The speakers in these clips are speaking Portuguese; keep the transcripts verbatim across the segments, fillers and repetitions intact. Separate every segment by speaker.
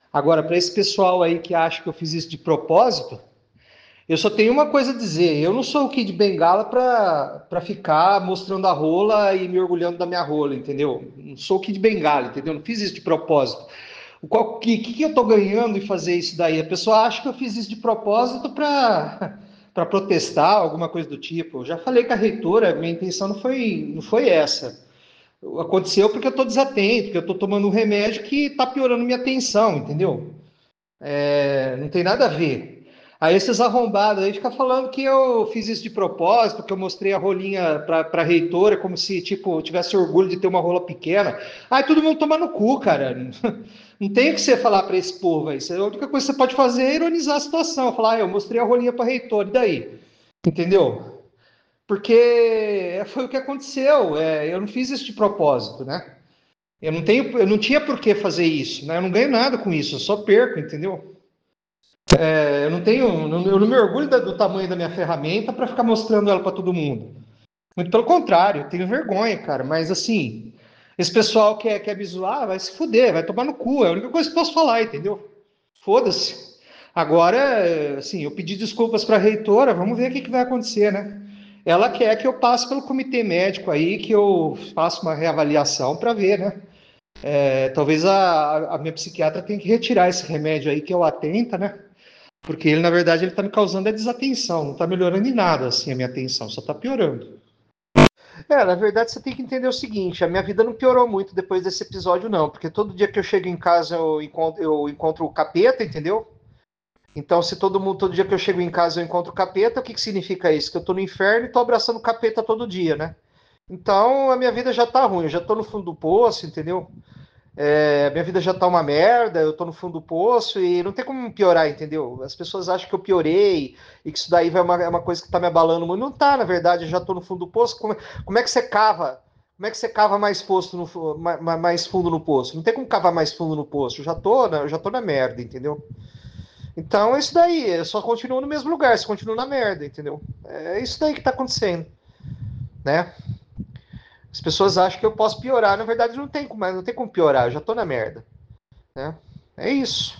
Speaker 1: Agora, para esse pessoal aí que acha que eu fiz isso de propósito, eu só tenho uma coisa a dizer: eu não sou o Kid Bengala para para ficar mostrando a rola e me orgulhando da minha rola, entendeu? Não sou o Kid Bengala, entendeu? Não fiz isso de propósito. O qual, que, que eu tô ganhando em fazer isso daí? A pessoa acha que eu fiz isso de propósito para para protestar, alguma coisa do tipo. Eu já falei com a reitora, minha intenção não foi, não foi essa. Aconteceu porque eu estou desatento, porque eu estou tomando um remédio que está piorando minha atenção, entendeu? É, não tem nada a ver. Aí esses arrombados aí ficam falando que eu fiz isso de propósito, que eu mostrei a rolinha para a reitora, como se, tipo, eu tivesse orgulho de ter uma rola pequena. Aí todo mundo toma no cu, cara. Não tem o que você falar para esse povo aí. A única coisa que você pode fazer é ironizar a situação. Falar, ah, eu mostrei a rolinha para a reitora, e daí? Entendeu? Porque foi o que aconteceu. É, eu não fiz isso de propósito, né? Eu não tenho, eu não tinha por que fazer isso, né? Eu não ganho nada com isso, eu só perco, entendeu? É, eu não tenho, eu não me orgulho do tamanho da minha ferramenta para ficar mostrando ela para todo mundo. Muito pelo contrário, eu tenho vergonha, cara. Mas assim, esse pessoal que quer, quer me zoar, vai se fuder, vai tomar no cu. É a única coisa que eu posso falar, entendeu? Foda-se. Agora, assim, eu pedi desculpas para a reitora, vamos ver o que, que vai acontecer, né? Ela quer que eu passe pelo comitê médico aí, que eu faça uma reavaliação para ver, né? É, talvez a, a minha psiquiatra tenha que retirar esse remédio aí que é o Atenta, né? Porque ele, na verdade, ele está me causando a desatenção, não está melhorando em nada, assim, a minha atenção, só está piorando. É, na verdade, você tem que entender o seguinte: a minha vida não piorou muito depois desse episódio, não, porque todo dia que eu chego em casa eu encontro, eu encontro o capeta, entendeu? Então, se todo mundo, todo dia que eu chego em casa eu encontro o capeta, o que, que significa isso? Que eu tô no inferno e tô abraçando o capeta todo dia, né? Então, a minha vida já tá ruim, eu já tô no fundo do poço, entendeu? É, minha vida já tá uma merda, eu tô no fundo do poço e não tem como piorar, entendeu? As pessoas acham que eu piorei e que isso daí vai uma, é uma coisa que tá me abalando muito. Não tá, na verdade, eu já tô no fundo do poço. Como, como é que você cava? Como é que você cava mais, posto no, mais, mais fundo no poço? Não tem como cavar mais fundo no poço. Eu já tô, eu já tô na merda, entendeu? Então é isso daí, eu só continuo no mesmo lugar, só continuo na merda, entendeu? É isso daí que tá acontecendo, né? As pessoas acham que eu posso piorar, na verdade não tem como, não tem como piorar, eu já tô na merda, né? É isso.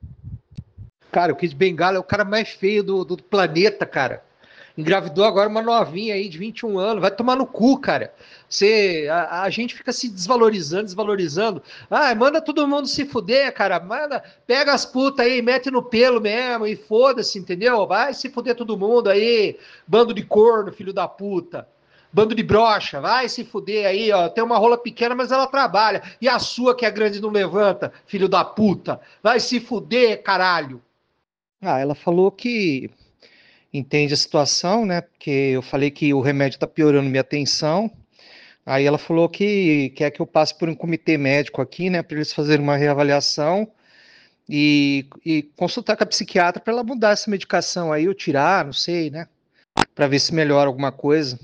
Speaker 1: Cara, o Kid Bengala é o cara mais feio do, do planeta, cara. Engravidou agora uma novinha aí de vinte e um anos. Vai tomar no cu, cara. Você, a, a gente fica se desvalorizando, desvalorizando. Ah, manda todo mundo se fuder, cara. Manda, pega as putas aí, mete no pelo mesmo e foda-se, entendeu? Vai se fuder todo mundo aí. Bando de corno, filho da puta. Bando de brocha, vai se fuder aí, ó. Tem uma rola pequena, mas ela trabalha. E a sua, que é grande, não levanta, filho da puta. Vai se fuder, caralho. Ah, ela falou que entende a situação, né? Porque eu falei que o remédio está piorando minha atenção. Aí ela falou que quer que eu passe por um comitê médico aqui, né? Para eles fazerem uma reavaliação e, e consultar com a psiquiatra para ela mudar essa medicação aí, ou tirar, não sei, né? Para ver se melhora alguma coisa.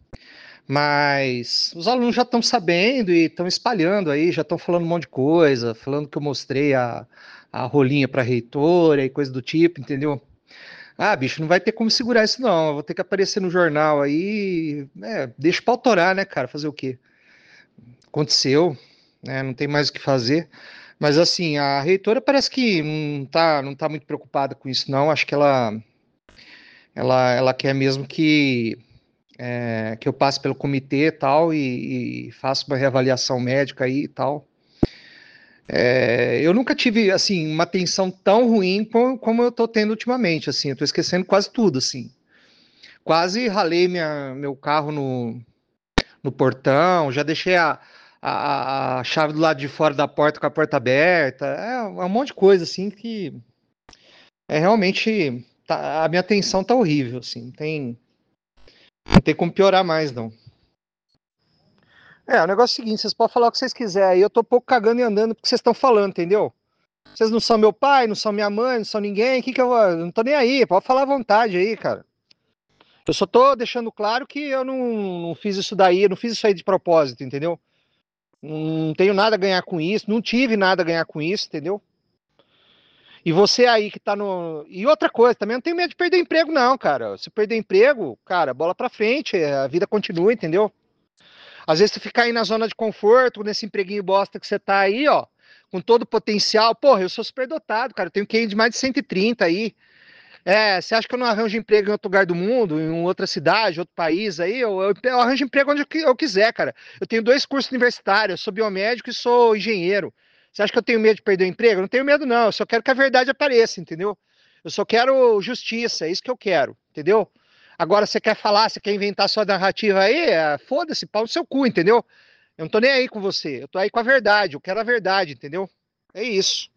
Speaker 1: Mas os alunos já estão sabendo e estão espalhando aí, já estão falando um monte de coisa, falando que eu mostrei a, a rolinha para a reitora e coisa do tipo, entendeu? Ah, bicho, não vai ter como segurar isso, não. Eu vou ter que aparecer no jornal aí. É, deixa pra autorar, né, cara? Fazer o quê? Aconteceu, né? Não tem mais o que fazer. Mas assim, a reitora parece que não tá, não tá muito preocupada com isso, não. Acho que ela, ela, ela quer mesmo que, é, que eu passe pelo comitê e tal e, e faça uma reavaliação médica aí e tal. É, eu nunca tive, assim, uma atenção tão ruim como, como eu tô tendo ultimamente, assim. Eu tô esquecendo quase tudo, assim. Quase ralei minha, meu carro no, no portão, já deixei a, a, a chave do lado de fora da porta com a porta aberta. É, é um monte de coisa, assim, que é realmente. Tá- a minha atenção tá horrível, assim. Não tem, não tem como piorar mais, não. É, o negócio é o seguinte: vocês podem falar o que vocês quiserem aí, eu tô um pouco cagando e andando porque vocês estão falando, entendeu? Vocês não são meu pai, não são minha mãe, não são ninguém, que que eu vou. Eu não tô nem aí, pode falar à vontade aí, cara. Eu só tô deixando claro que eu não, não fiz isso daí, eu não fiz isso aí de propósito, entendeu? Não tenho nada a ganhar com isso, não tive nada a ganhar com isso, entendeu? E você aí que tá no. E outra coisa, também não tenho medo de perder emprego, não, cara. Se perder emprego, cara, bola pra frente, a vida continua, entendeu? Às vezes tu ficar aí na zona de conforto, nesse empreguinho bosta que você tá aí, ó. com todo o potencial. Porra, eu sou superdotado, cara. Eu tenho Q I de mais de cento e trinta aí. É, você acha que eu não arranjo emprego em outro lugar do mundo, em outra cidade, outro país aí? Eu, eu, eu arranjo emprego onde eu, qui- eu quiser, cara. Eu tenho dois cursos universitários, eu sou biomédico e sou engenheiro. Você acha que eu tenho medo de perder o emprego? Eu não tenho medo, não. Eu só quero que a verdade apareça, entendeu? Eu só quero justiça, é isso que eu quero, entendeu? Agora, você quer falar, você quer inventar sua narrativa aí? É, foda-se, pau no seu cu, entendeu? Eu não tô nem aí com você. Eu tô aí com a verdade, eu quero a verdade, entendeu? É isso.